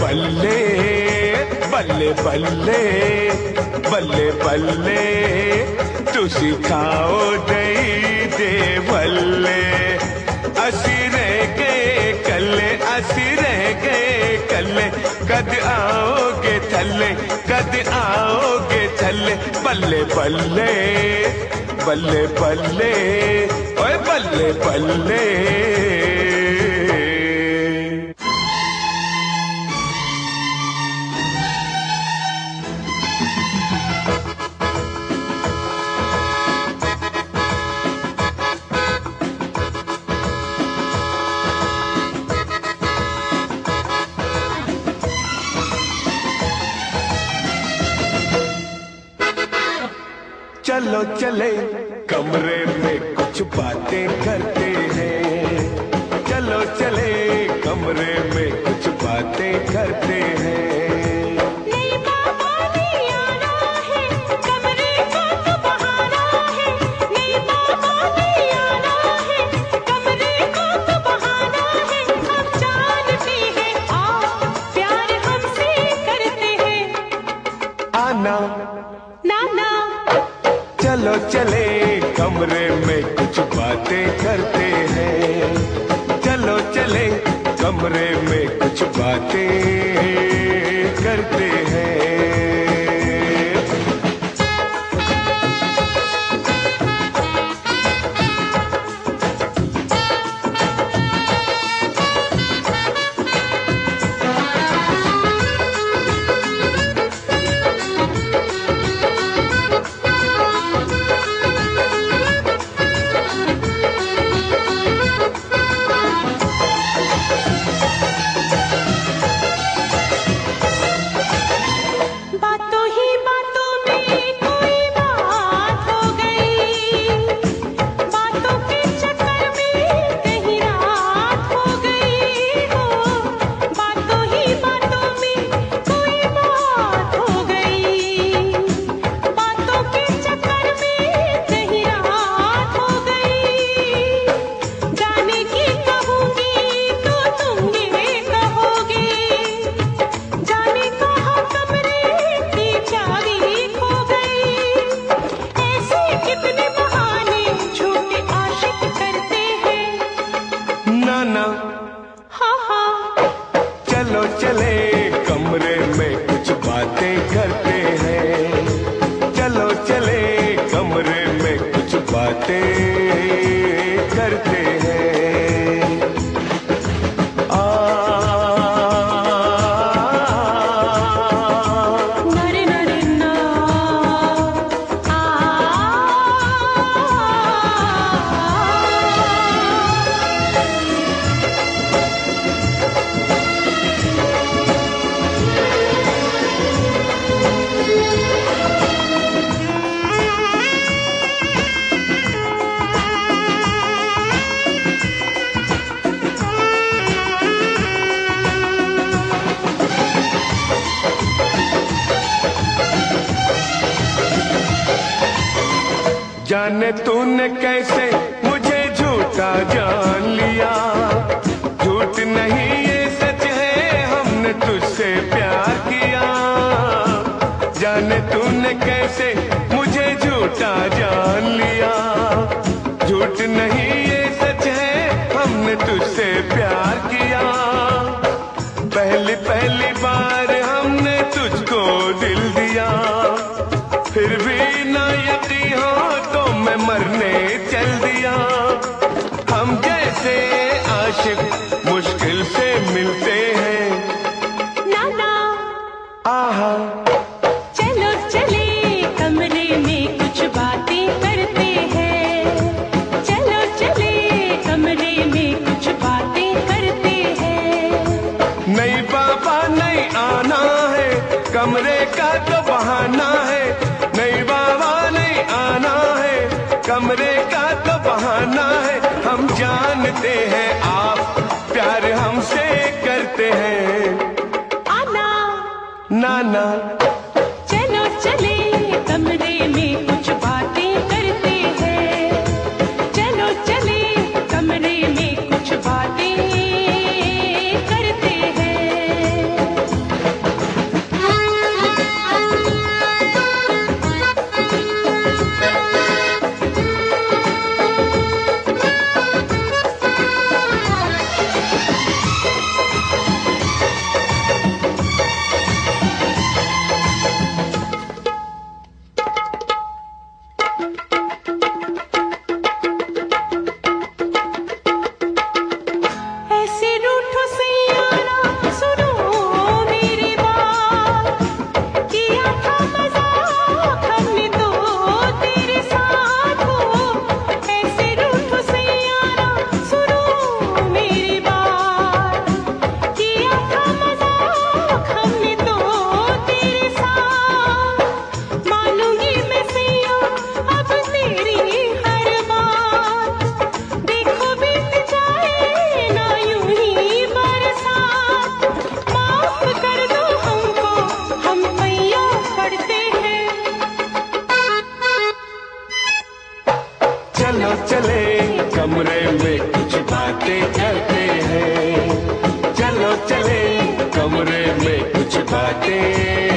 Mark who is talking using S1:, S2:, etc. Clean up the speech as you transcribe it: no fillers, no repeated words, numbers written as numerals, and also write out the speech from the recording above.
S1: बल्ले बल्ले बल्ले बल्ले बल्ले तुसी खाओ दई दे बल्ले असी रह गए कल्ले असी रह गए कल्ले कद आओगे थल्ले कद आओगे थल्ले बल्ले बल्ले बल्ले बल्ले ओए बल्ले बल्ले चलो चले कमरे में कुछ बातें करते हैं चलो चले कमरे में कुछ बातें करते हैं
S2: नहीं बाबा नहीं आना है कमरे को तो बहाना है नहीं बाबा नहीं आना है कमरे को तो बहाना है हम जानते हैं आप प्यार हमसे करते हैं
S1: आना
S2: ना ना
S1: चलो चले कमरे में कुछ बातें करते हैं चलो चले कमरे में कुछ बातें करते हैं चलो चले कमरे में कुछ बातें करते हैं चलो चले कमरे में कुछ बातें करते हैं
S2: नरे नरे ना
S1: जाने तूने कैसे मुझे झूठा जान लिया झूठ नहीं ये सच है हमने तुझसे प्यार किया जाने तूने कैसे मुझे झूठा जान लिया झूठ नहीं ये सच है हमने तुझसे प्यार किया पहली पहली बार हमने तुझको दिल दिया फिर भी ना यकीन हो तो मैं मरने चल दिया हम जैसे आशिक मुश्किल से मिलते हैं
S2: ना ना
S1: आहा
S2: चलो चले कमरे में कुछ बातें करते हैं चलो चले कमरे में कुछ बातें करते हैं
S1: नहीं बाबा नहीं आना है कमरे का तो बहाना है नहीं बाबा नहीं आना है कमरे का तो बहाना है हम जानते हैं आप प्यार हमसे करते हैं
S2: आना
S1: नाना
S2: चलो चले कमरे में कुछ बातें करते हैं चलो चले कमरे में कुछ बातें करते हैं
S1: में कुछ बातें करते हैं, चलो चले कमरे में कुछ बातें